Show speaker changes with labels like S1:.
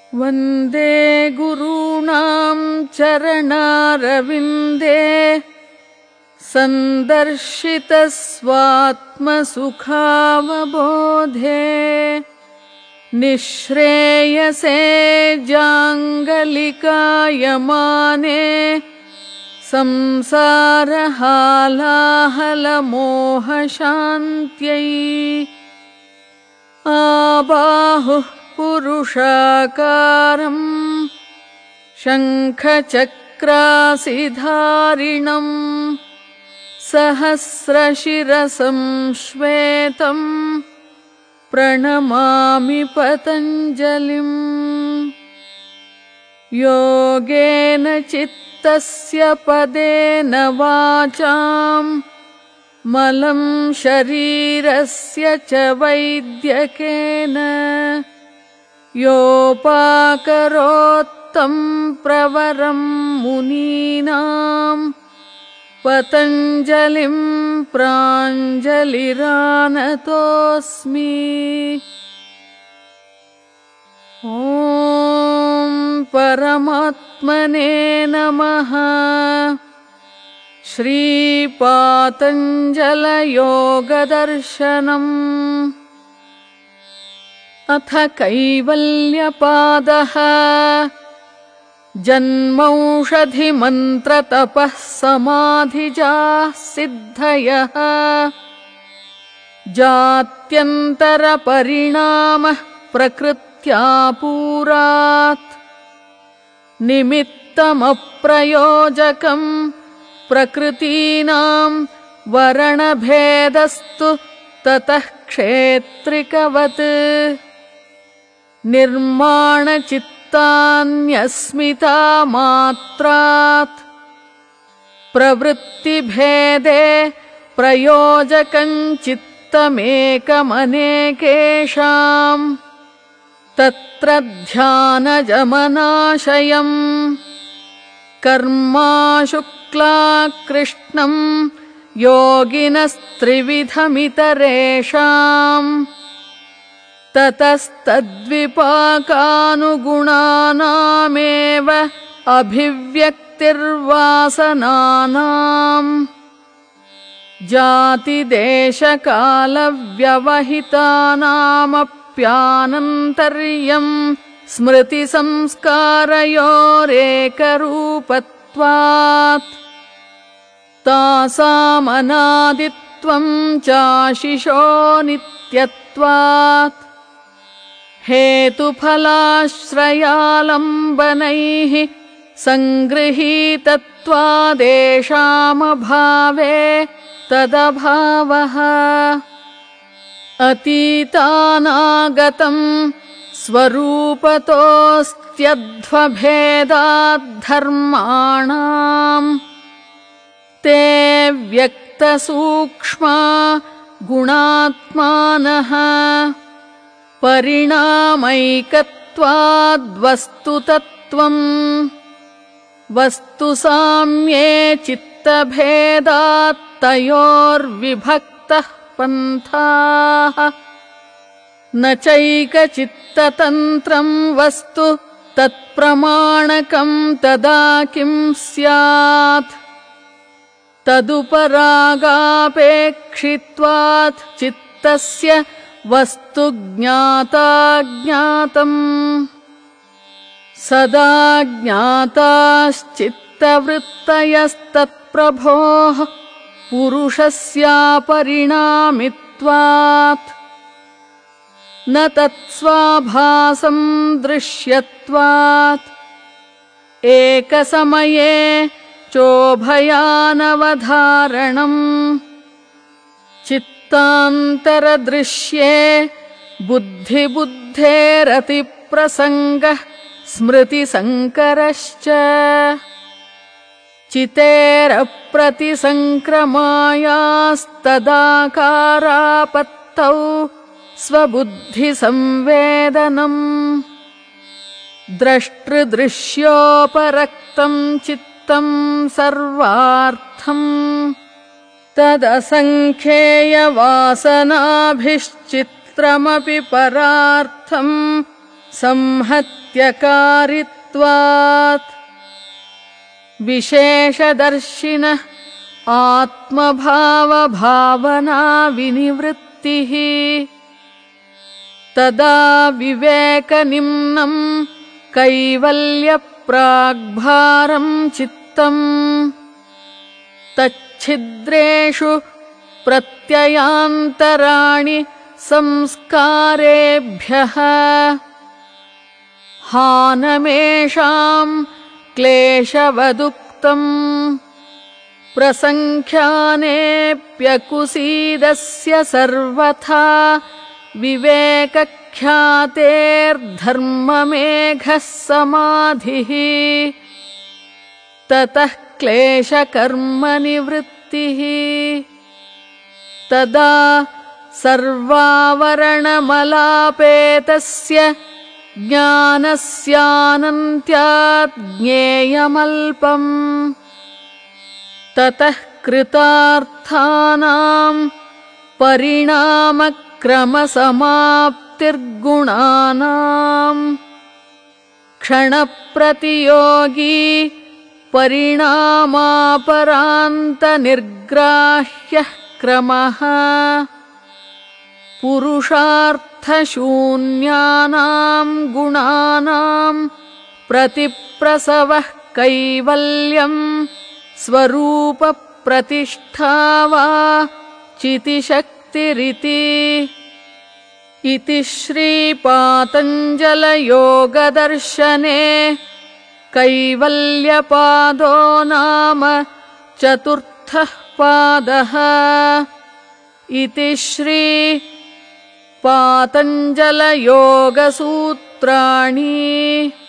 S1: वन्दे गुरूणां चरणारविन्दे सन्दर्शितस्वात्मसुखावबोधे निःश्रेयसे जाङ्गलिकायमाने संसारहालाहलमोहशान्त्यै आबाहुः पुरुषाकारम् शङ्खचक्रासिधारिणम् सहस्रशिरसं श्वेतम् प्रणमामि पतञ्जलिम्। योगेन चित्तस्य पदेन वाचाम् मलं शरीरस्य च वैद्यकेन योपाकरोत्तं प्रवरं मुनीनां पतञ्जलिं प्राञ्जलिरानतोऽस्मि। ॐ परमात्मने नमः। श्रीपातञ्जलयोगदर्शनम्। अथ कैवल्यपादः। जन्मौषधिमन्त्रतपः समाधिजाः सिद्धयः जात्यन्तरपरिणामः प्रकृत्या पुरात् निमित्तमप्रयोजकम् प्रकृतीनां वरणभेदस्तु ततः क्षेत्रिकवत् निर्माणचित्तान्यस्मिता मात्रात् प्रवृत्तिभेदे प्रयोजकं चित्तमेकमनेकेषाम् तत्र ध्यानजमनाशयम् कर्माशुक्ला कृष्णम् योगिनस्त्रिविधमितरेषाम् ततस्तद्विपाकानुगुणानामेव अभिव्यक्तिर्वासनानाम् जातिदेशकालव्यवहितानामप्यानन्तर्यम् स्मृतिसंस्कारयोरेकरूपत्वात् तासामनादित्वं चाशिषो नित्यत्वात् हेतुफलाश्रयालम्बनैः सङ्गृहीतत्वादेषामभावे तदभावः अतीतानागतं स्वरूपतोऽस्त्यध्वभेदाद्धर्माणाम् ते व्यक्तसूक्ष्मा गुणात्मानः परिणामैकत्वाद्वस्तुतत्त्वम् वस्तुसाम्ये चित्तभेदात्तयोर्विभक्तः पन्थाः न चैकचित्ततन्त्रं वस्तु तत्प्रमाणकं तदा किं स्यात् तदुपरागापेक्षित्वात् चित्तस्य वस्तु ज्ञाताज्ञातम् सदा ज्ञाताश्चित्तवृत्तयस्तत्प्रभोः पुरुषस्यापरिणामित्वात् न तत्स्वाभासं दृश्यत्वात् एकसमये चोभयानवधारणम् चित्तान्तरदृश्ये बुद्धिबुद्धेरतिप्रसङ्गः स्मृतिसङ्करश्च चितेरप्रतिसङ्क्रमायास्तदाकारापत्तौ स्वबुद्धिसंवेदनम् द्रष्टृदृश्योपरक्तं चित्तं सर्वार्थम् तदसङ्ख्येयवासनाभिश्चित्रमपि परार्थम् संहत्यकारित्वात् विशेषदर्शिनः आत्मभावभावना विनिवृत्तिः तदा विवेकनिम्नम् कैवल्यप्राग्भारम् चित्तम् तच्छिद्रेषु प्रत्ययान्तराणि संस्कारेभ्यः हानमेषाम् क्लेशवदुक्तम् प्रसङ्ख्यानेऽप्यकुसीदस्य सर्वथा विवेकख्यातेर्धर्ममेघः समाधिः ततः क्लेशकर्मनिवृत्तिः तदा सर्वावरणमलापेतस्य ज्ञानस्यानन्त्यात् ज्ञेयमल्पम् ततः कृतार्थानाम् परिणामक्रमसमाप्तिर्गुणानाम् क्षणप्रतियोगी परिणामापरान्तनिर्ग्राह्यः क्रमः पुरुषार्थशून्यानाम् गुणानाम् प्रतिप्रसवः कैवल्यम् स्वरूपप्रतिष्ठा वा चितिशक्तिरिति इति श्रीपातञ्जलयोगदर्शने कैवल्यपादो नाम चतुर्थः पादः इति श्री पातञ्जलयोगसूत्राणि।